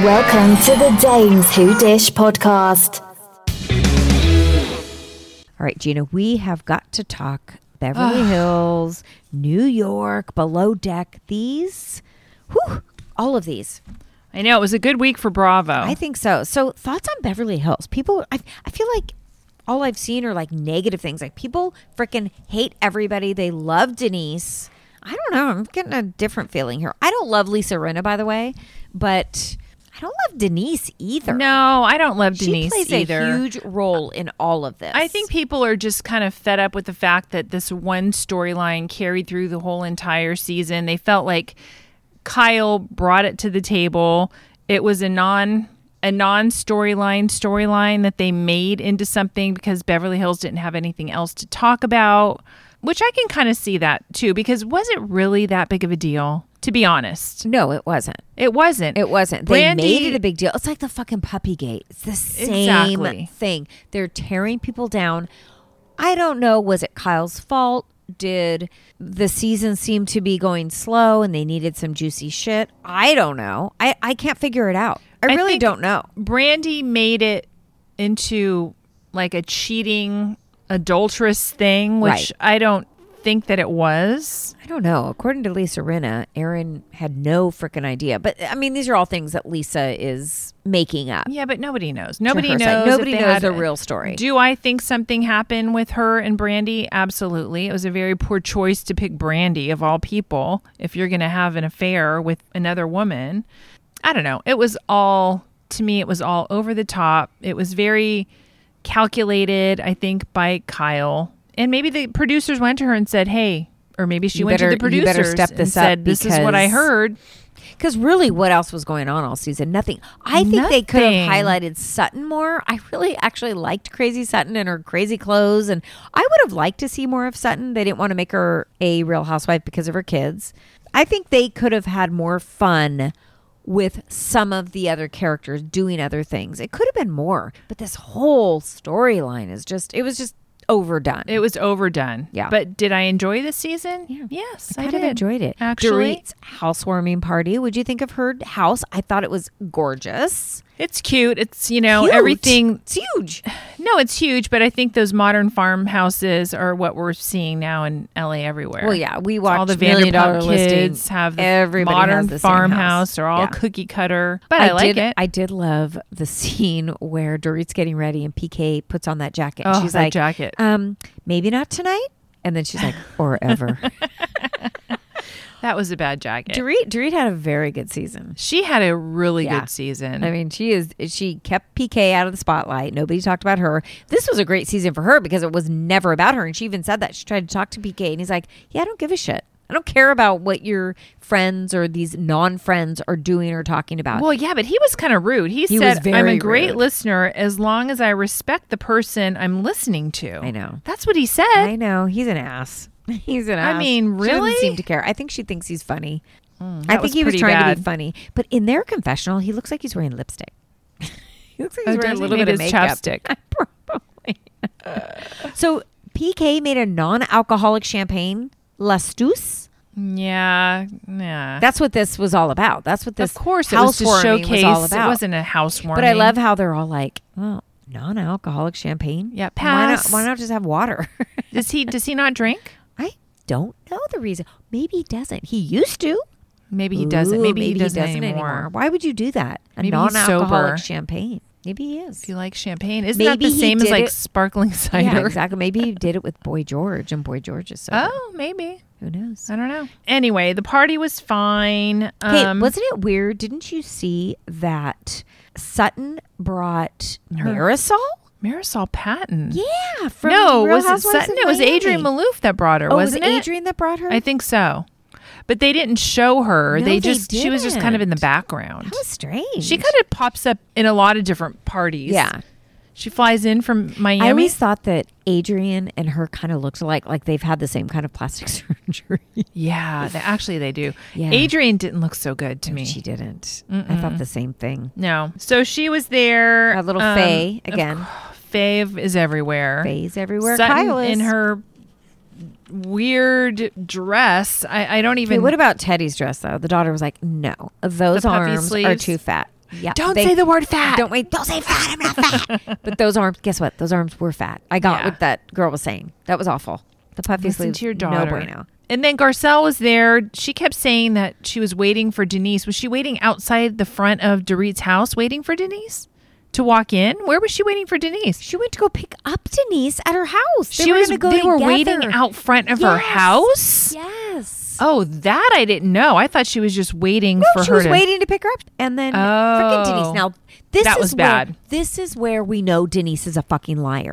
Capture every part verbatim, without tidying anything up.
Welcome to the Dames Who Dish podcast. All right, Gina, we have got to talk Beverly Hills, New York, Below Deck. These, whew, all of these. I know, it was a good week for Bravo. I think so. So thoughts on Beverly Hills? People, I, I feel like all I've seen are like negative things. Like people freaking hate everybody. They love Denise. I don't know. I'm getting a different feeling here. I don't love Lisa Rinna, by the way, but I don't love Denise either. No, I don't love Denise She plays either. a huge role in all of this. I think people are just kind of fed up with the fact that this one storyline carried through the whole entire season. They felt like Kyle brought it to the table. It was a non a non-storyline storyline that they made into something because Beverly Hills didn't have anything else to talk about, which I can kind of see that too, because was it really that big of a deal? To be honest. No, it wasn't. It wasn't. It wasn't. Brandi, they made it a big deal. It's like the fucking Puppygate. It's the same Exactly. thing. They're tearing people down. I don't know. Was it Kyle's fault? Did the season seem to be going slow and they needed some juicy shit? I don't know. I, I can't figure it out. I, I really think don't know. Brandi made it into like a cheating, adulterous thing, which Right. I don't think that it was. I don't know. According to Lisa Rinna, Aaron had no freaking idea. But I mean, these are all things that Lisa is making up. Yeah, but nobody knows. Nobody her knows. side. if Nobody they knows had the a- real story. Do I think something happened with her and Brandi? Absolutely. It was a very poor choice to pick Brandi of all people if you're going to have an affair with another woman. I don't know. It was all, to me, it was all over the top. It was very calculated, I think, by Kyle. And maybe the producers went to her and said, hey, or maybe she You went better- to the you better producers step and this up said, this is what I because- heard. Because really, what else was going on all season? Nothing. I think they could have Nothing. highlighted Sutton more. I really actually liked Crazy Sutton and her crazy clothes. And I would have liked to see more of Sutton. They didn't want to make her a real housewife because of her kids. I think they could have had more fun with some of the other characters doing other things. It could have been more. But this whole storyline is just, it was just overdone. It was overdone. Yeah. But did I enjoy this season? Yeah. Yes, I I, kind of did. enjoyed it. Actually, Dorit's housewarming party. What'd you think of her house? I thought it was gorgeous. it's cute. It's, you know, Huge. everything. It's huge. No, it's huge, but I think those modern farmhouses are what we're seeing now in L A everywhere. Well, yeah, we watch all the Million Dollar Vanderpump Listing. kids have the Everybody modern has the same farmhouse. house. They're all Yeah. cookie cutter, but I, like did, it. I did love the scene where Dorit's getting ready and P K puts on that jacket. And Oh, she's that like, jacket. um, maybe not tonight. And then she's like, or ever. That was a bad jacket. Dorit, Dorit had a very good season. She had a really Yeah. good season. I mean, she is. She kept P K out of the spotlight. Nobody talked about her. This was a great season for her because it was never about her. And she even said that. She tried to talk to P K, and he's like, "Yeah, I don't give a shit. I don't care about what your friends or these non-friends are doing or talking about." Well, yeah, but he was kind of rude. He, He said, was very I'm a great rude. listener as long as I respect the person I'm listening to. I know. That's what he said. I know he's an ass. He's an ass. I mean, She doesn't really? seem to care. I think she thinks he's funny. I that think was he was pretty trying to bad. be funny, but in their confessional, he looks like he's wearing lipstick. He looks like he's Oh, wearing a does he little need bit of his makeup. chapstick? Probably. So P K made a non-alcoholic champagne, Lastus. Yeah, yeah. That's what this was all about. That's what this of course, it was to housewarming showcase. was all about. It wasn't a housewarming. But I love how they're all like, well, non-alcoholic champagne. Yeah, Why not, pass. why not just have water? Does he? Does he not drink? I don't know the reason. Maybe he doesn't. He used to. Maybe he doesn't. Ooh, Maybe, he doesn't, anymore. anymore. Why would you do that? A Maybe he's non-alcoholic sober. champagne. Maybe he is. If you like champagne, isn't Maybe that the he same as did like it- sparkling cider? Yeah, exactly. Maybe he did it with Boy George, and Boy George is sober. Oh, maybe. Who knows? I don't know. Anyway, the party was fine. Hey, Um, wasn't it weird? Didn't you see that Sutton brought Her- Marisol? Marisol Patton? Yeah, from no, Real was it Housewives Sutton? of It was Miami. Adrienne Maloof that brought her, Oh, wasn't was it it? Adrienne that brought her? I think so. But they didn't show her. No, they they just she was just kind of in the didn't. background. That was strange. She kind of pops up in a lot of different parties. Yeah. She flies in from Miami. I always thought that Adrienne and her kind of looked alike, like they've had the same kind of plastic surgery. yeah, they, actually they do. Yeah. Adrienne didn't look so good to me. She didn't. I thought the same thing. No. So she was there. Our little um, Faye of again. Faye is everywhere. Faye's everywhere. Sutton Kyle is. in her weird dress. I, I don't even. Okay, what about Teddy's dress though? The daughter was like, "No, those The puffy arms are sleeves? too fat." Yeah, Don't they- say the word fat. Don't wait. Don't say fat. I'm not fat. But those arms, guess what? Those arms were fat. I got Yeah. what that girl was saying. That was awful. The puffy Listen sleeves. to your No daughter. bueno. And then Garcelle was there. She kept saying that she was waiting for Denise. Was she waiting outside the front of Dorit's house waiting for Denise to walk in? Where was she waiting for Denise? She went to go pick up Denise at her house. They she were was gonna go they were together. waiting out front of her Yes. house? Yes. Oh, that I didn't know. I thought she was just waiting No, for she her was to waiting to pick her up, and then Oh. freaking Denise. Now this That is was where, bad. This is where we know Denise is a fucking liar.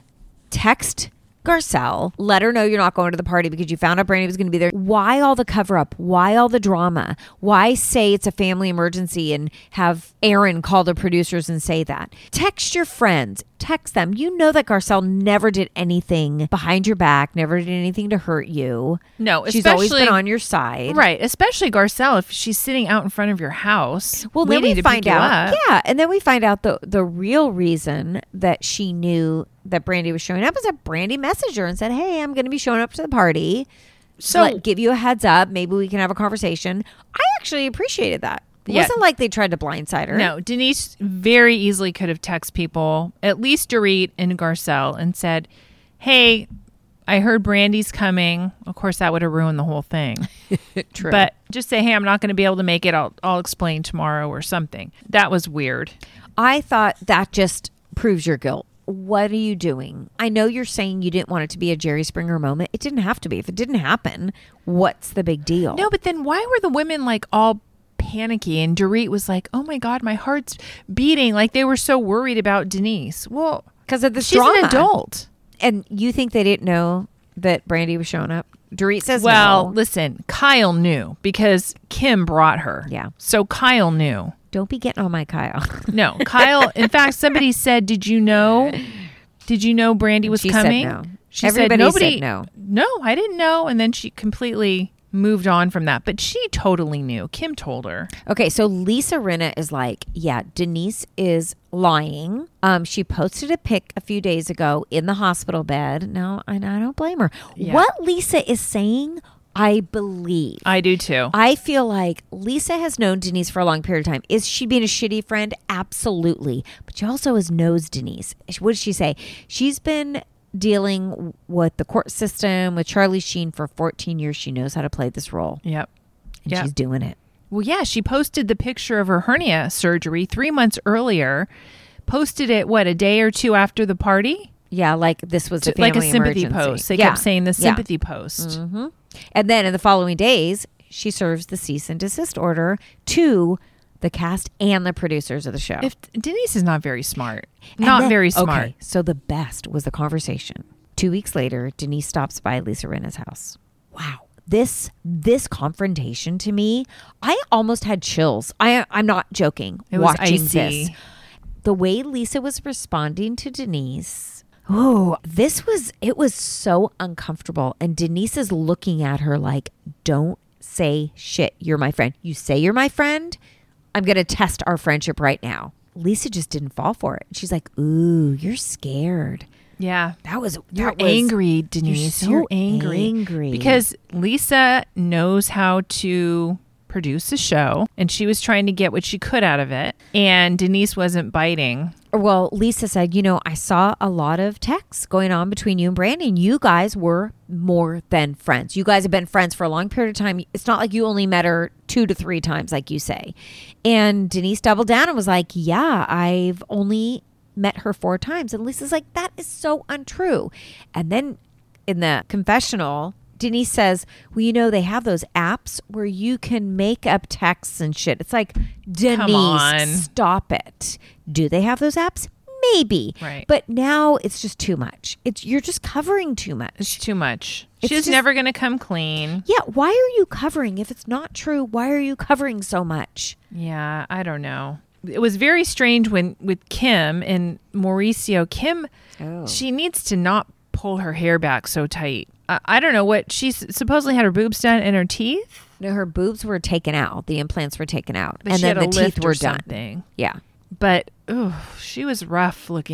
Text Garcelle, let her know you're not going to the party because you found out Brandy was going to be there. Why all the cover up? Why all the drama? Why say it's a family emergency and have Aaron call the producers and say that? Text your friends. Text them. You know that Garcelle never did anything behind your back, never did anything to hurt you. No, She's always been especially- on your side. Right, especially Garcelle if she's sitting out in front of your house. Well, then waiting we to find pick you out. up. Yeah, and then we find out the the real reason that she knew that Brandy was showing up is that Brandy messaged her and said, "Hey, I'm going to be showing up to the party. So So- let, give you a heads up. Maybe we can have a conversation." I actually appreciated that. It Yeah. wasn't like they tried to blindside her. No, Denise very easily could have texted people, at least Dorit and Garcelle, and said, "Hey, I heard Brandy's coming." Of course, that would have ruined the whole thing. True. But just say, "Hey, I'm not going to be able to make it. I'll I'll explain tomorrow" or something. That was weird. I thought that just proves your guilt. What are you doing? I know you're saying you didn't want it to be a Jerry Springer moment. It didn't have to be. If it didn't happen, what's the big deal? No, but then why were the women like all panicky? And Dorit was like, "Oh my God, my heart's beating." Like they were so worried about Denise. Well, because of the she's drama. an adult. And you think they didn't know that Brandy was showing up? Dorit says Well, no. listen, Kyle knew because Kim brought her. Yeah. So Kyle knew. Don't be getting on my Kyle. No, Kyle. In fact, somebody said, "Did you know? Did you know Brandy was She said coming?" no. She Everybody said nobody. said no. No, I didn't know. And then she completely moved on from that. But she totally knew. Kim told her. Okay, so Lisa Rinna is like, yeah, Denise is lying. Um, she posted a pic a few days ago in the hospital bed. No, I, I don't blame her. Yeah. What Lisa is saying, I believe. I do too. I feel like Lisa has known Denise for a long period of time. Is she being a shitty friend? Absolutely. But she also has knows Denise. What did she say? She's been dealing with the court system, with Charlie Sheen for fourteen years. She knows how to play this role. Yep. And Yep. she's doing it. Well, yeah, she posted the picture of her hernia surgery three months earlier. Posted it, what, a day or two after the party? Yeah, like this was a like a family sympathy emergency. post. They Yeah. kept saying the Yeah. sympathy post. Mm-hmm. And then in the following days, she serves the cease and desist order to the cast and the producers of the show. If Denise is not very smart, And not then- very smart. Okay, so the best was the conversation. Two weeks later, Denise stops by Lisa Rinna's house. Wow. This this confrontation to me, I almost had chills. I I'm not joking. It was watching icy. this. The way Lisa was responding to Denise. Oh, this was it was so uncomfortable. And Denise is looking at her like, don't say shit. You're my friend. You say you're my friend. I'm going to test our friendship right now. Lisa just didn't fall for it. She's like, ooh, you're scared. Yeah. That was You're that was- angry, Denise. so You're, angry. angry. Because Lisa knows how to produce a show and she was trying to get what she could out of it. And Denise wasn't biting. Well, Lisa said, you know, I saw a lot of texts going on between you and Brandy, and you guys were more than friends. You guys have been friends for a long period of time. It's not like you only met her two to three times, like you say. And Denise doubled down and was like, yeah, I've only met her four times. And Lisa's like, that is so untrue. And then in the confessional, Denise says, well, you know, they have those apps where you can make up texts and shit. It's like, Denise, on. stop it. Do they have those apps? Maybe. Right. But now it's just too much. It's you're just covering too much. It's too much. It's She's just- never going to come clean. Yeah, why are you covering? If it's not true, why are you covering so much? Yeah, I don't know. It was very strange when with Kim and Mauricio. Kim, Oh. she needs to not pull her hair back so tight. I, I don't know what she's supposedly had her boobs done and her teeth, No, her boobs were taken out. The implants were taken out. but and she then had the a teeth lift were or done. something. Yeah. But ooh, she was rough looking.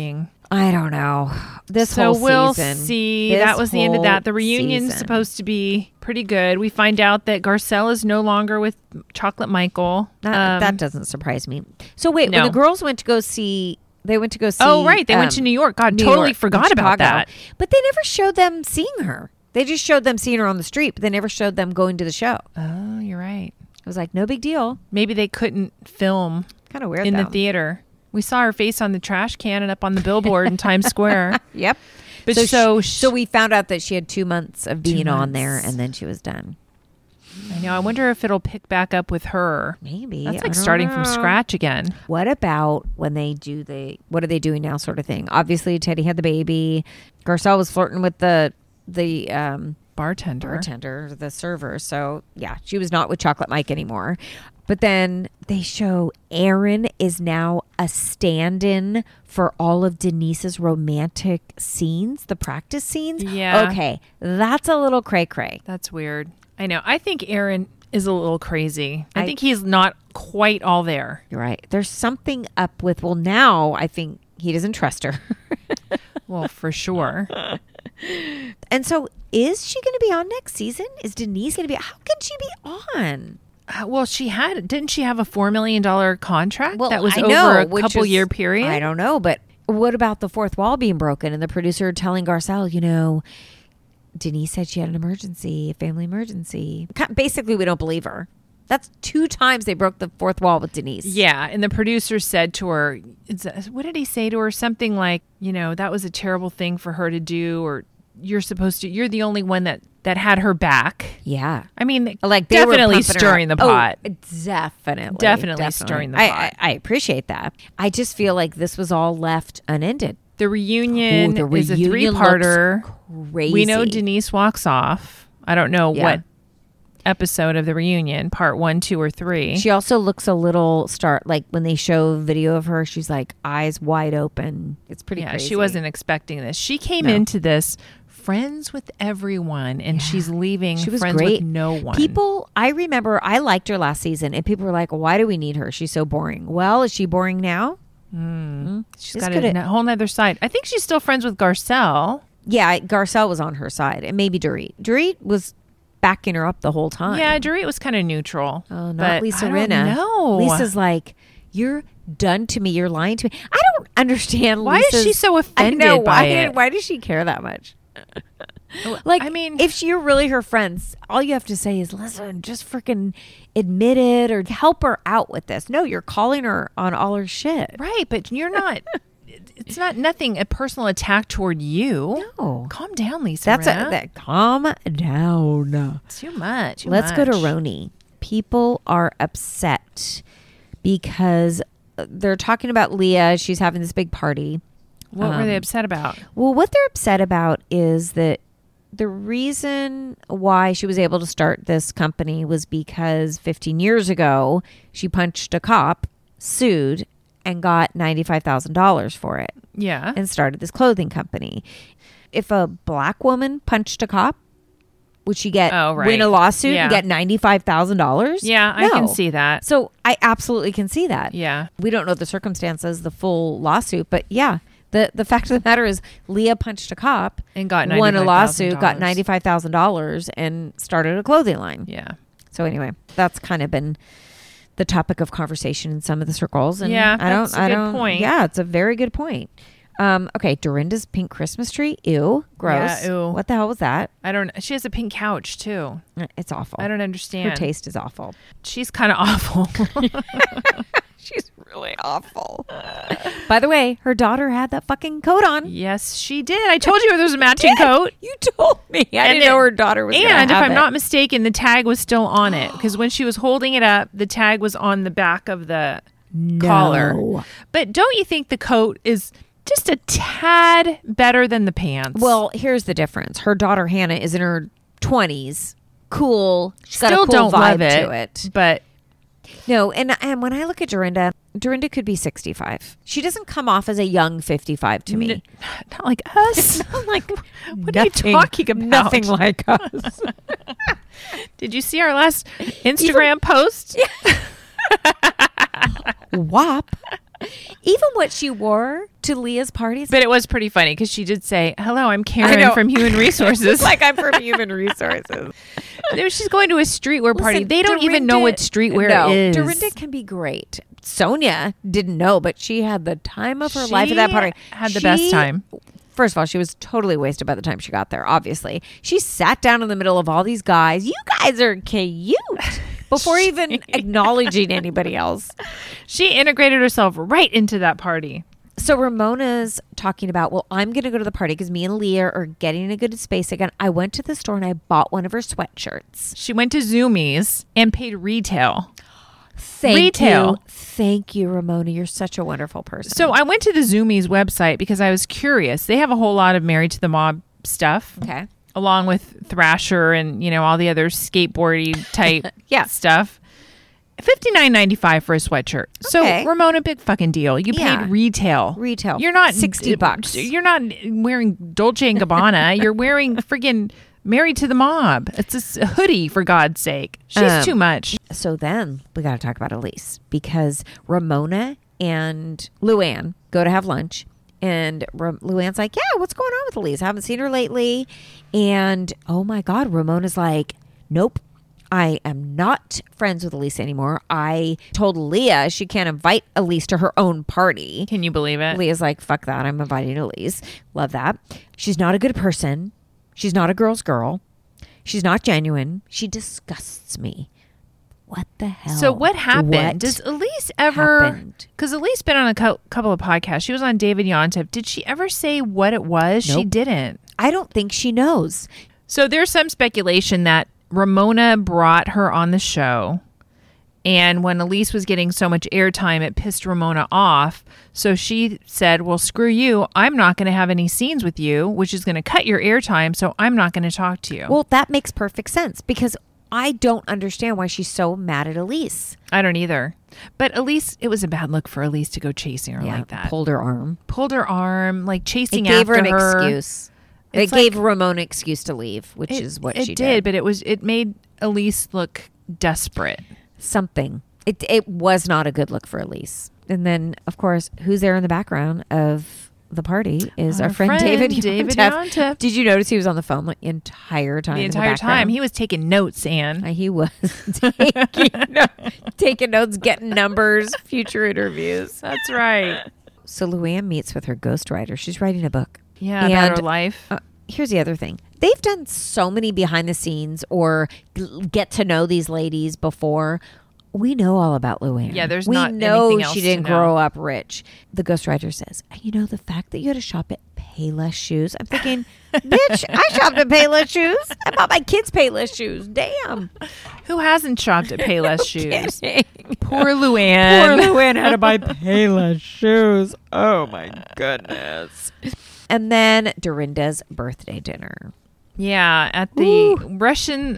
I don't know. This so whole we'll season. see. This That was the end of that. The whole reunion's season. supposed to be pretty good. We find out that Garcelle is no longer with Chocolate Michael. That, Um, that doesn't surprise me. So wait, no. when the girls went to go see, they went to go see. Oh, right. They went to um, New York. God, New totally York, forgot about Chicago. that. But they never showed them seeing her. They just showed them seeing her on the street, but they never showed them going to the show. Oh, you're right. It was like, no big deal. Maybe they couldn't film Kind of weird in though. the theater. We saw her face on the trash can and up on the billboard in Times Square. Yep. But so, so, sh- so we found out that she had two months of being on there, months. and then she was done. I know. I wonder if it'll pick back up with her. Maybe That's I like don't starting from know. scratch again. What about when they do the what are they doing now sort of thing? Obviously, Teddy had the baby. Garcelle was flirting with the the um, Bartender. bartender, the server. So yeah, she was not with Chocolate Mike anymore. But then they show Aaron is now a stand-in for all of Denise's romantic scenes, the practice scenes. Yeah. Okay, that's a little cray cray. That's weird. I know. I think Aaron is a little crazy. I, I- think he's not quite all there. You're right. There's something up with. Well, now I think he doesn't trust her. Well, for sure. And so, is she going to be on next season? Is Denise going to be? How can she be on? Uh, well, she had, didn't she have a four million dollars contract Well, that was I over know, a which couple is- year period? I don't know, but what about the fourth wall being broken and the producer telling Garcelle, you know, Denise said she had an emergency, a family emergency. Ki- Basically, we don't believe her. That's two times they broke the fourth wall with Denise. Yeah. And the producer said to her, it's- what did he say to her? Something like, you know, that was a terrible thing for her to do, or you're supposed to, you're the only one that, that had her back. Yeah. I mean, Like they were definitely pumping her stirring the up. Oh, pot. definitely. Definitely stirring the I, pot. I, I appreciate that. I just feel like this was all left unended. The reunion, Ooh, the is a reunion three-parter. looks crazy. We know Denise walks off. I don't know Yeah. what episode of the reunion, part one, two, or three. She also looks a little start like when they show video of her, she's like eyes wide open. It's pretty yeah, crazy. she wasn't expecting this. She came No. into this friends with everyone, and she's leaving She was friends great. with no one. People, I remember I liked her last season, and people were like, "Why do we need her? She's so boring." Well, is she boring now? she's this got coulda- a n- whole nother side. I think she's still friends with Garcelle. Yeah, I- Garcelle was on her side, and maybe Dorit. Dorit was backing her up the whole time. Yeah, Dorit was kind of neutral. Oh, not but Lisa I don't Rinna. know. Lisa's like, "You're done to me. You're lying to me." I don't understand. Why is she Lisa's- so I offended know, by why it? Did, why does she care that much? Like, I mean- if you're really her friends, all you have to say is, "Listen, just freaking admit it or help her out with this." No, you're calling her on all her shit. Right, but you're not. It's not nothing a personal attack toward you. No. Calm down, Lisa. That's Rinna. a, that. Calm down. Too much. too Let's go to much. Roni. People are upset because they're talking about Leah. She's having this big party. What were they Um, upset about? Well, what they're upset about is that the reason why she was able to start this company was because fifteen years ago, she punched a cop, sued, and got ninety-five thousand dollars for it Yeah. and started this clothing company. If a black woman punched a cop, would she get Oh, right. win a lawsuit Yeah. and get ninety-five thousand dollars? yeah, I can see that. So I absolutely can see that. Yeah. We don't know the circumstances, the full lawsuit, but yeah, the the fact of the matter is Leah punched a cop And got won a lawsuit, got ninety-five thousand dollars. ninety-five thousand dollars, and started a clothing line. Yeah. So anyway, that's kind of been the topic of conversation in some of the circles. And Yeah, I don't, that's a I good don't, point. Yeah, it's a very good point. Um, okay, Dorinda's pink Christmas tree. Ew, gross. Yeah, ew. What the hell was that? I don't. She has a pink couch too. It's awful. I don't understand. Her taste is awful. She's kind of awful. She's really awful. By the way, her daughter had that fucking coat on. Yes, she did. I told you there was a matching coat. You told me. I And didn't it- know her daughter was. gonna And if have I'm it. not mistaken, the tag was still on it because when she was holding it up, the tag was on the back of the collar. No. But don't you think the coat is just a tad better than the pants? Well, here's the difference. Her daughter Hannah is in her twenties. Cool. She's got still a cool don't vibe love it, to it. But No, and and when I look at Dorinda, Dorinda could be sixty-five. She doesn't come off as a young fifty-five to me. n- not like us. Not like What are you talking about? Nothing like us. Did you see our last Instagram post? W A P. Even what she wore to Leah's parties. But it was pretty funny because she did say, hello, I'm I Karen know. from Human Resources. like I'm from Human Resources. She's going to a streetwear party. Listen, They don't even know Dorinda- what streetwear no, is. Dorinda can be great. Sonia didn't know, but she had the time of her life She at that party. had the best She- time. First of all, she was totally wasted by the time she got there, obviously. She sat down in the middle of all these guys. You guys are cute. Before even acknowledging anybody else. She integrated herself right into that party. So Ramona's talking about, well, I'm going to go to the party because me and Leah are getting a good space again. I went to the store and I bought one of her sweatshirts. She went to Zoomies and paid retail. Thank Retail. you. Thank you, Ramona. You're such a wonderful person. So I went to the Zoomies website because I was curious. They have a whole lot of Married to the Mob stuff. Okay. Along with Thrasher and, you know, all the other skateboardy type Yeah. stuff. fifty-nine ninety-five for a sweatshirt. So Okay. Ramona, big fucking deal. You Yeah. paid retail. Retail. You're not sixty bucks. You're not wearing Dolce and Gabbana. You're wearing friggin' Married to the Mob. It's a s- hoodie, for God's sake. She's Um, too much. So then we got to talk about Elise because Ramona and Luann go to have lunch. And Ra- Luann's like, yeah, what's going on with Elise? I haven't seen her lately. And oh my God, Ramona's like, nope, I am not friends with Elise anymore. I told Leah she can't invite Elise to her own party. Can you believe it? Leah's like, fuck that. I'm inviting Elise. Love that. She's not a good person. She's not a girl's girl. She's not genuine. She disgusts me. What the hell? So what happened? What Does Elise ever? happened? Because Elise been on a co- couple of podcasts. She was on David Yontef. Did she ever say what it was? She Nope. didn't. I don't think she knows. So there's some speculation that Ramona brought her on the show, and when Elise was getting so much airtime, it pissed Ramona off. So she said, well, screw you. I'm not going to have any scenes with you, which is going to cut your airtime, so I'm not going to talk to you. Well, that makes perfect sense because I don't understand why she's so mad at Elise. I don't either. But Elise, it was a bad look for Elise to go chasing her like that. Pulled her arm. Pulled her arm, like It chasing gave her after an her. excuse. It's it gave like- Ramona an excuse to leave, which It, is what it she did, did. but it was it made Elise look desperate. Something. It it was not a good look for Elise. And then, of course, who's there in the background of the party is our, Our friend, friend, David David Yontef. Yontef. Did you notice he was on the phone the entire time? The in entire background? time he was taking notes, Anne. Uh, He was taking, no- taking notes, getting numbers, future interviews. That's right. So Luann meets with her ghostwriter. She's writing a book. Yeah, about And, her life. Uh, here's the other thing. They've done so many behind the scenes or g- get to know these ladies before. We know all about Luann. Yeah, there's we not know anything else she to didn't know. grow up rich. The ghostwriter says, you know, the fact that you had to shop at Payless Shoes. I'm thinking, bitch, I shopped at Payless Shoes. I bought my kids Payless shoes. Damn. Who hasn't shopped at Payless shoes? Kidding. Poor Luann. Poor Luann had to buy Payless shoes. Oh my goodness. And then Dorinda's birthday dinner. Yeah, at the Russian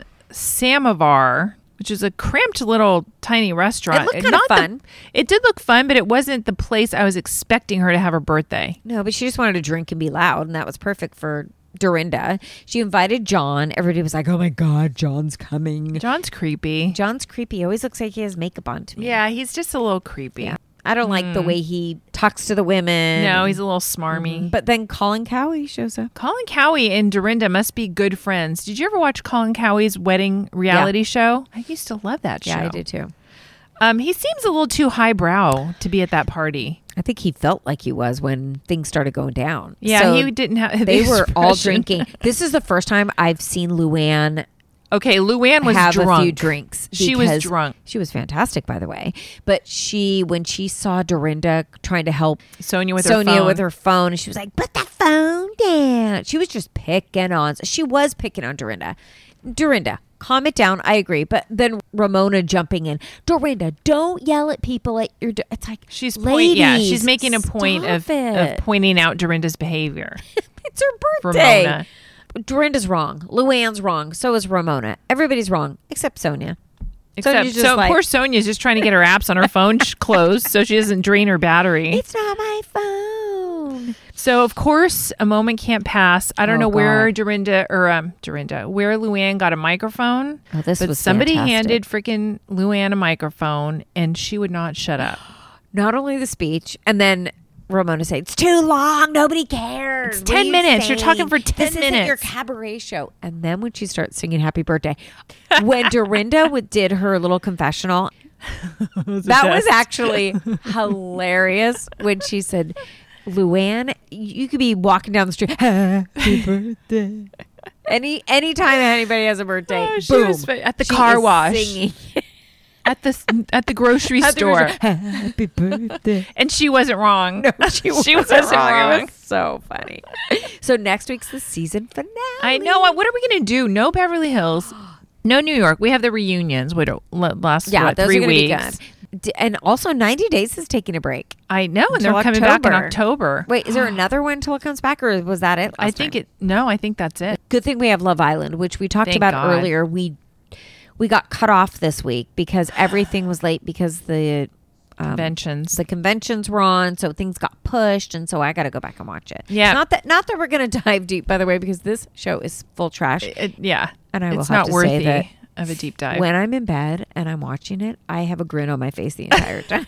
Samovar, which is a cramped little tiny restaurant. It looked And kinda not the- fun. it did look fun, but it wasn't the place I was expecting her to have her birthday. No, but she just wanted to drink and be loud, and that was perfect for Dorinda. She invited John. Everybody was like, oh my God, John's coming. John's creepy. John's creepy. He always looks like he has makeup on to me. Yeah, he's just a little creepy. Yeah. I don't like the way he talks to the women. No, he's a little smarmy. But then Colin Cowie shows up. Colin Cowie and Dorinda must be good friends. Did you ever watch Colin Cowie's wedding reality show? I used to love that show. Yeah, I did too. Um, he seems a little too highbrow to be at that party. I think he felt like he was when things started going down. Yeah, So he didn't have. They the were all expression. drinking. This is the first time I've seen Luann Okay, Luann was have drunk. a few drinks. She was because- drunk. She was fantastic, by the way. But she, when she saw Dorinda trying to help Sonia with her Sonia phone. with her phone, and she was like, "Put that phone down." She was just picking on. She was picking on Dorinda. Dorinda, calm it down. I agree. But then Ramona jumping in. Dorinda, don't yell at people at your. Do-. It's like She's point. ladies, Yeah, she's making a point stop of, it. of pointing out Dorinda's behavior. It's her birthday. Ramona. Dorinda's wrong. Luann's wrong. So is Ramona. Everybody's wrong except Sonia. Except, Sonia's just so like- poor Sonia's just trying to get her apps on her phone sh- closed so she doesn't drain her battery. It's not my phone. So of course, a moment can't pass. I don't Oh, know where God. Dorinda or um Dorinda, where Luann got a microphone. Oh, this but was somebody fantastic. handed freaking Luann a microphone, and she would not shut up. not only the speech, and then Ramona said, it's too long. Nobody cares. It's ten minutes. You're talking for ten this minutes. Isn't your cabaret show. And then when she starts singing Happy Birthday, when Dorinda would, did her little confessional, was that was actually hilarious when she said, Luann, you could be walking down the street. Happy birthday. Any anytime anybody has a birthday, oh, she boom, was at the she car is wash. Singing. At the at the grocery At the store. grocery- Happy birthday. And she wasn't wrong. No, she, She wasn't, wasn't wrong. wrong. It was so funny. So next week's the season finale. I know. What are we going to do? No Beverly Hills. No New York. We have the reunions. Wait, last Yeah, what, those three are gonna weeks. be good. D- And also ninety days is taking a break. I know, and Until they're coming back in October. October. Wait, is there another one until it comes back, or was that it? I last think time? it. No, I think that's it. Good thing we have Love Island, which we talked Thank about God. earlier. We we got cut off this week because everything was late because the um, Conventions. the conventions were on, so things got pushed, and so I got to go back and watch it. Yeah. not that not that we're gonna dive deep, by the way, because this show is full trash. It- yeah, And I will it's have not to worthy say that of a deep dive. when I'm in bed and I'm watching it, I have a grin on my face the entire time.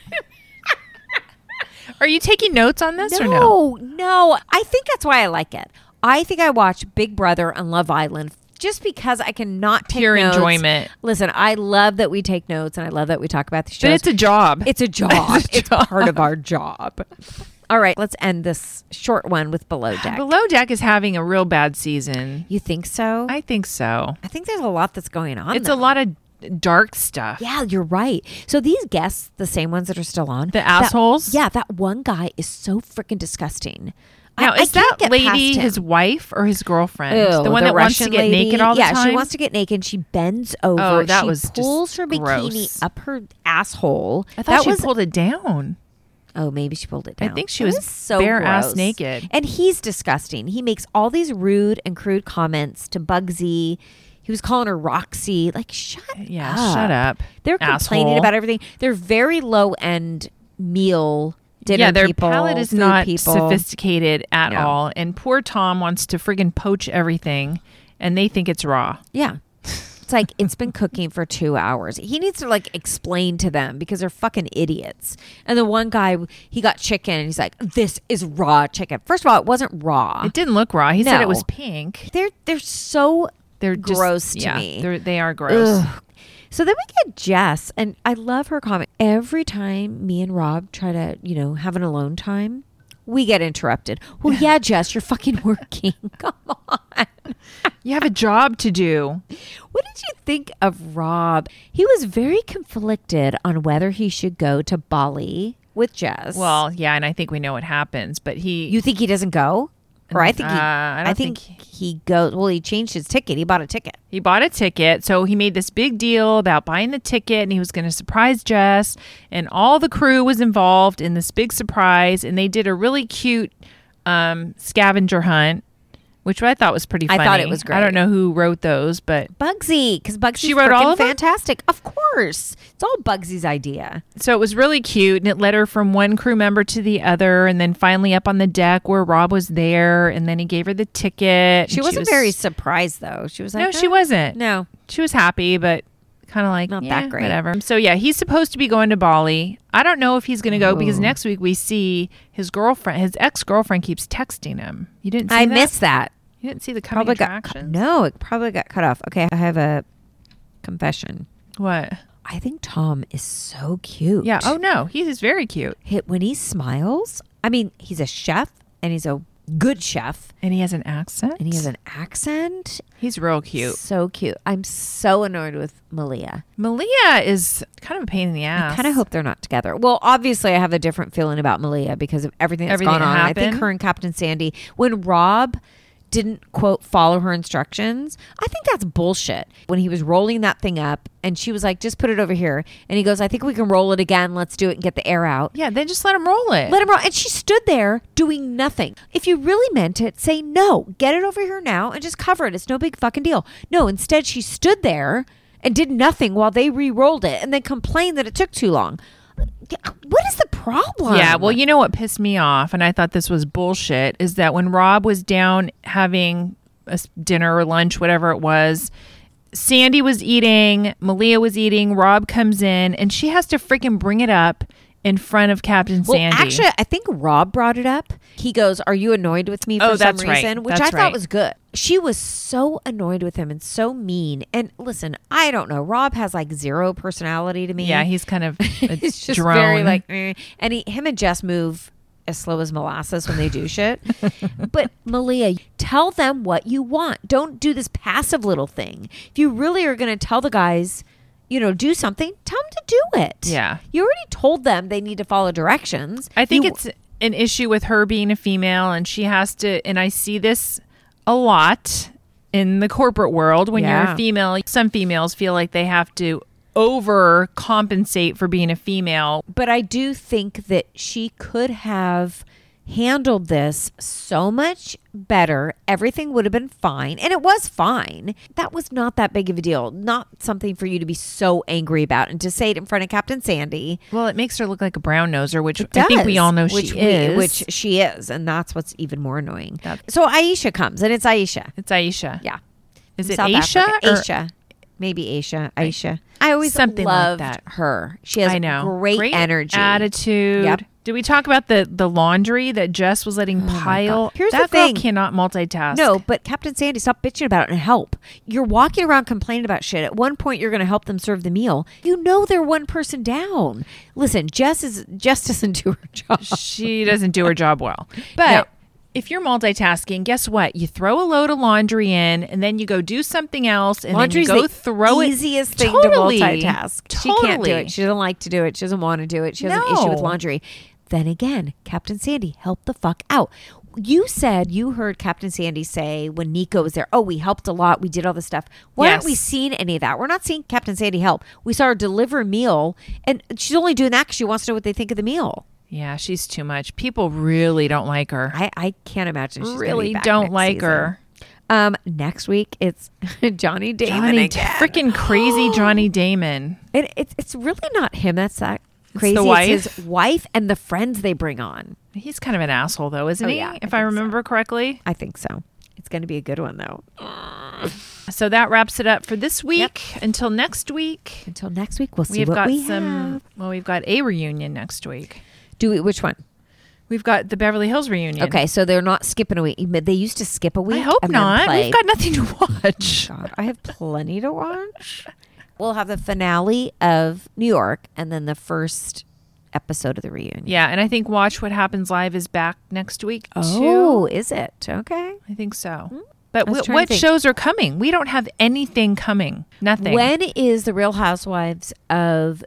Are you taking notes on this or no? No, no. I think that's why I like it. I think I watch Big Brother and Love Island just because I cannot take Pure notes. enjoyment. Listen, I love that we take notes and I love that we talk about these shows. But it's a job. It's a job. It's a It's job. part of our job. All right, let's end this short one with Below Deck. Below Deck is having a real bad season. You think so? I, I think so. think there's a lot that's going on. It's though. a lot of dark stuff. Yeah, you're right. So these guests, the same ones that are still on, The that- assholes? yeah, that one guy is so freaking disgusting. Now, I, is I can't that get lady past him. his wife or his girlfriend? Ew, the one that wants to Russian get lady. naked all the yeah, time? she wants to get naked. She bends over. Oh, that she was just pulls her bikini gross. up her asshole. I thought that she was, pulled it down. Oh, maybe she pulled it I down. think she It was so bare ass gross. naked. And he's disgusting. He makes all these rude and crude comments to Bugsy. He was calling her Roxy. Like, shut Yeah, up. shut up. They're complaining asshole. about everything. They're very low end meal dinner Yeah, their people. palate is food not people. sophisticated at Yeah. all. And poor Tom wants to friggin' poach everything, and they think it's raw. Yeah. It's like it's been cooking for two hours. He needs to like explain to them because they're fucking idiots. And the one guy, he got chicken and he's like, this is raw chicken. First of all, it wasn't raw. It didn't look raw. He said No. it was pink. They're they're so They're just, gross to yeah, me. they're- They are gross. Ugh. So then we get Jess, and I love her comment. Every time me and Rob try to, you know, have an alone time, we get interrupted. Well, yeah, Jess, you're fucking working. Come on. You have a job to do. What did you think of Rob? He was very conflicted on whether he should go to Bali with Jess. Well, yeah, and I think we know what happens. But he, you think he doesn't go? Or I think he, Uh, I I, don't think, think he goes. Well, he changed his ticket. He bought a ticket. he bought a ticket, so he made this big deal about buying the ticket, and he was going to surprise Jess, and all the crew was involved in this big surprise, and they did a really cute um, scavenger hunt, which I thought was pretty I funny. thought it was great. I don't know who wrote those, but Bugsy, because Bugsy's She wrote all of them? fantastic. Of course, it's all Bugsy's idea. so it was really cute, and it led her from one crew member to the other, and then finally up on the deck where Rob was there, and then he gave her the ticket. She and wasn't was- very surprised though. She was like, No, she "Oh, wasn't. No, She was happy, but kind of like Not yeah, that great. whatever. So yeah, he's supposed to be going to Bali. I don't know if he's going to go because Ooh. next week we see his girlfriend, his ex girlfriend, keeps texting him. You didn't see I that? missed that. You didn't see the coming Probably got attractions? no. It probably got cut off. Okay, I have a confession. What? I think Tom is so cute. Yeah. Oh no, he is very cute, Hit when he smiles. I mean, he's a chef and he's a good chef and he has an accent. and he has an accent. He's real cute. So cute. I'm so annoyed with Malia. Malia is kind of a pain in the ass. I kind of hope they're not together. Well, obviously, I have a different feeling about Malia because of everything that's Everything gone on. that I think happened. her and Captain Sandy, when Rob didn't quote follow her instructions, I think that's bullshit. When he was rolling that thing up and she was like, just put it over here. And he goes, I think we can roll it again. Let's do it and get the air out. Yeah, then just let him roll it. Let him roll. And she stood there doing nothing. If you really meant it, say no. Get it over here now and just cover it. It's no big fucking deal. No, instead she stood there and did nothing while they re-rolled it and then complained that it took too long. What is the problem? Yeah, well, you know what pissed me off, and I thought this was bullshit, is that when Rob was down having a s- dinner or lunch, whatever it was, Sandy was eating, Malia was eating, Rob comes in, and she has to freaking bring it up in front of Captain Well, Sandy. actually, I think Rob brought it up. He goes, "Are you annoyed with me for Oh, some that's right. reason?" Which That's I right. thought was good. She was so annoyed with him and so mean. And listen, I don't know. Rob has like zero personality to me. yeah, he's kind of a He's just drone. very like, eh. And he, him and Jess move as slow as molasses when they do shit. But Malia, tell them what you want. Don't do this passive little thing. If you really are going to tell the guys, you know, do something, tell them to do it. Yeah. You already told them they need to follow directions. I think You- it's an issue with her being a female, and she has to, and I see this a lot in the corporate world. When you're Yeah. a female, some females feel like they have to overcompensate for being a female. But I do think that she could have handled this so much better. Everything would have been fine. And it was fine. That was not that big of a deal. Not something for you to be so angry about. And to say it in front of Captain Sandy. Well, it makes her look like a brown noser, which It I think does, we all know which she we- is. Which she is. And that's what's even more annoying. That- So Aisha comes, and it's Aisha. it's Aisha. Yeah. Is From it South Aisha? Africa. or- Aisha. Maybe Aisha. Aisha. I always Something like loved that. her. She has I know. great, energy. attitude. Yep. Did we talk about the the laundry that Jess was letting Oh my pile? God. Here's that the girl thing. cannot multitask. No, but Captain Sandy, stop bitching about it and help. You're walking around complaining about shit. At one point, you're going to help them serve the meal. You know they're one person down. Listen, Jess is Jess doesn't do her job. she doesn't do her job well. But No. if you're multitasking, guess what? You throw a load of laundry in, and then you go do something else, and Laundry's then you go the throw it. easiest thing Totally. to multitask. She can't do Totally. it. She doesn't like to do it. She doesn't want to do it. She has an issue with No. laundry. Then again, Captain Sandy, help the fuck out. You said you heard Captain Sandy say when Nico was there, oh, we helped a lot. We did all this stuff. Why aren't Yes. we seeing any of that? We're not seeing Captain Sandy help. We saw her deliver a meal, and she's only doing that because she wants to know what they think of the meal. Yeah, she's too much. People really don't like her. I, I can't imagine she's gonna be really back don't next like season. her. Um, next week it's Johnny Damon Johnny, again. freaking crazy Johnny Damon. It, it's it's really not him. That's that crazy. the wife? It's his wife and the friends they bring on. He's kind of an asshole, though, isn't Oh, he? yeah, I if I think remember correctly. I think so. It's going to be a good one though. So that wraps it up for this week. Until next week, Until next week, we'll see we've what got we some. have. Well, we've got a reunion next week. Do we? Which one? We've got the Beverly Hills reunion. Okay, so they're not skipping a week. They used to skip a week. I hope and then not. play. We've got nothing to watch. God, I have plenty to watch. We'll have the finale of New York and then the first episode of the reunion. Yeah, and I think Watch What Happens Live is back next week Oh, too. is it? Okay. I think so. But I was w- trying to what think. shows are coming? We don't have anything coming. Nothing. When is the Real Housewives of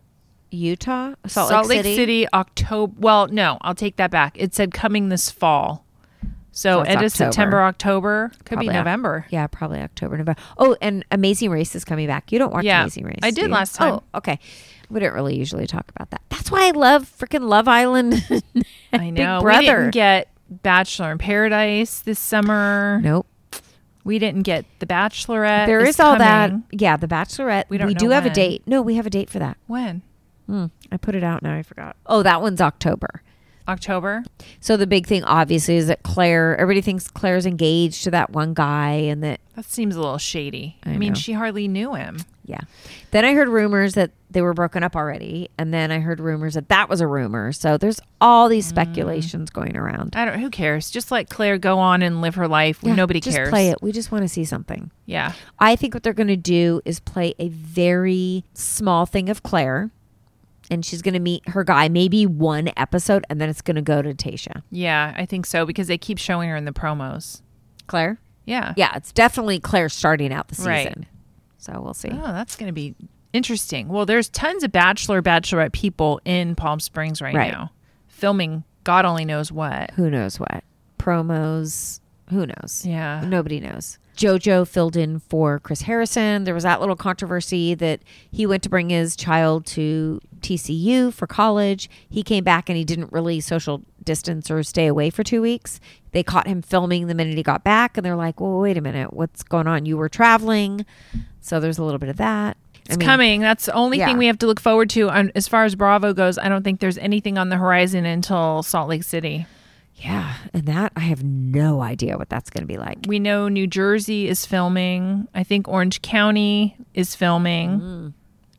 Utah? Salt, Salt Lake, Lake City? City, October. Well, no, I'll take that back. It said coming this fall. So, So it's end of October. September, October. Could Probably be Oc- November. Yeah, probably October, November. Oh, and Amazing Race is coming back. You don't watch Yeah, Amazing Race. I do did you? last time. Oh, okay. We don't really usually talk about that. That's why I love freaking Love Island. I know. Big We Brother. didn't get Bachelor in Paradise this summer. Nope. We didn't get The Bachelorette. There is is all coming. that. Yeah, The Bachelorette. We don't we know do have a when. date. No, we have a date for that. When? Hmm. I put it out now. I forgot. Oh, that one's October. October. So the big thing, obviously, is that Claire, everybody thinks Claire's engaged to that one guy and that, That seems a little shady. I, I mean, know. she hardly knew him. yeah. Then I heard rumors that they were broken up already. And then I heard rumors that that was a rumor. So there's all these speculations going around. I don't. Who cares? Just let Claire go on and live her life. Yeah, Nobody just cares. play it. We just want to see something. Yeah. I think what they're going to do is play a very small thing of Claire. And she's going to meet her guy, maybe one episode, and then it's going to go to Tayshia. Yeah, I think so because they keep showing her in the promos. Claire? Yeah. Yeah, it's definitely Claire starting out the season. Right. So we'll see. Oh, that's going to be interesting. Well, there's tons of Bachelor, Bachelorette people in Palm Springs right, Right. now, filming God only knows what. Who knows what? Promos. Who knows? Yeah. Nobody knows. JoJo filled in for Chris Harrison. There was that little controversy that he went to bring his child to T C U for college. He came back and he didn't really social distance or stay away for two weeks. They caught him filming the minute he got back, and they're like, well, wait a minute. What's going on? You were traveling. So there's a little bit of that. It's coming. That's the only yeah. thing we have to look forward to. Um, as far as Bravo goes, I don't think there's anything on the horizon until Salt Lake City. Yeah. And that, I have no idea what that's going to be like. We know New Jersey is filming. I think Orange County is filming.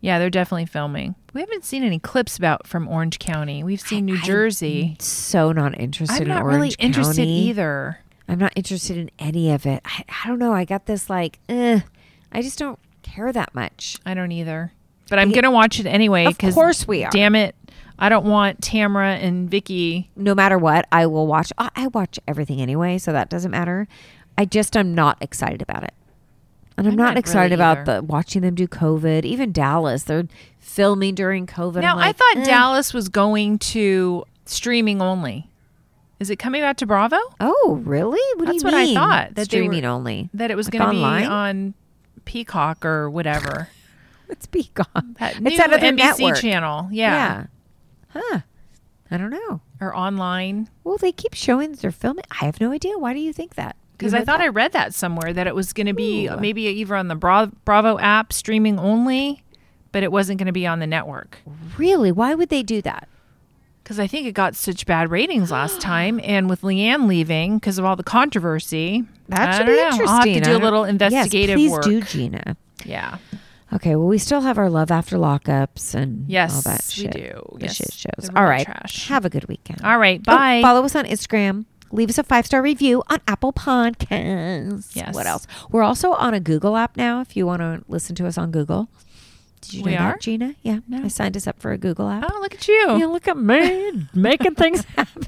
Yeah, they're definitely filming. We haven't seen any clips about from Orange County. We've seen New Jersey. I'm so not interested I'm in not Orange really interested County. either. I'm not interested in any of it. I, I don't know. I got this like, eh, I just don't care that much. I don't either. But I'm Yeah. going to watch it anyway. Of 'cause course we are. Damn it. I don't want Tamara and Vicky. No matter what, I will watch. I, I watch everything anyway, so that doesn't matter. I just am not excited about it. And I'm, I'm not, not excited really about either. the watching them do COVID. Even Dallas, they're filming during COVID. Now, I'm like, I thought eh. Dallas was going to streaming only. Is it coming back to Bravo? Oh, really? What That's do you what I mean? thought, that they Streaming were- only. That it was Like going to be online? on Peacock or whatever. It's Peacock. That It's new out of their N B C network. channel. Yeah. Yeah. Huh. I don't know. Or online. Well, they keep showing that they're filming. I have no idea. Why do you think that? Because You I heard thought that? I read that somewhere that it was going to be Ooh. maybe either on the Bra- Bravo app streaming only, but it wasn't going to be on the network. Really? Why would they do that? Because I think it got such bad ratings last time, and with Leanne leaving because of all the controversy, That I should don't be know. interesting. I'll have to I do a don't- little investigative yes, please work. do, Gina. Yeah. Okay, well, we still have our Love After Lockups and Yes, all that we shit. do. The Yes, shit shows. they're All really right. trash. Have a good weekend. All right. Oh, Bye. follow us on Instagram. Leave us a five-star review on Apple Podcasts. Yes. What else? We're also on a Google app now if you want to listen to us on Google. Did you know We that, are? Gina? Yeah. No. I signed us up for a Google app. Oh, look at you. Yeah, look at me making things happen.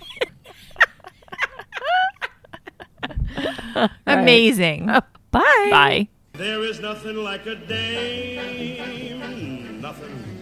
Amazing. Bye. Bye. There is nothing like a dame, nothing